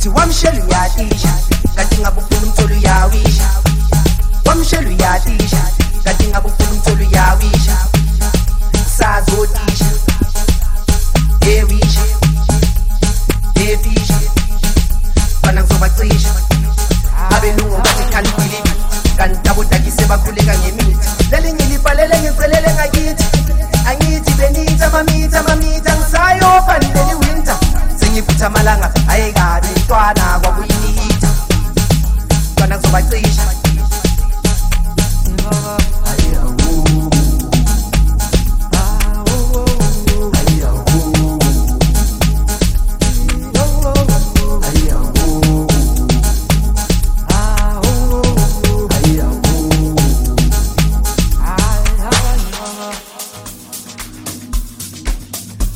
ngithi wamshela uyatisha kanti ngabe ufuna umtholo uyawisha wamshela uyatisha kanti ngabe ufuna umtholo uyawisha sazotisha ewisha efisha bana ngizobacisha abelungu bathi can't believe it kanti abodakise bakhuleka ngemithi leli ngilibhalele ngicelele ngakithi angithi benitha mamita ngisayofa nileli winter sengivutha amalanga ayekabi ntwana kwakuyinihita ntwana ngizobacisha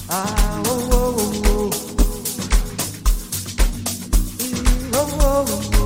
oh, oh, oh.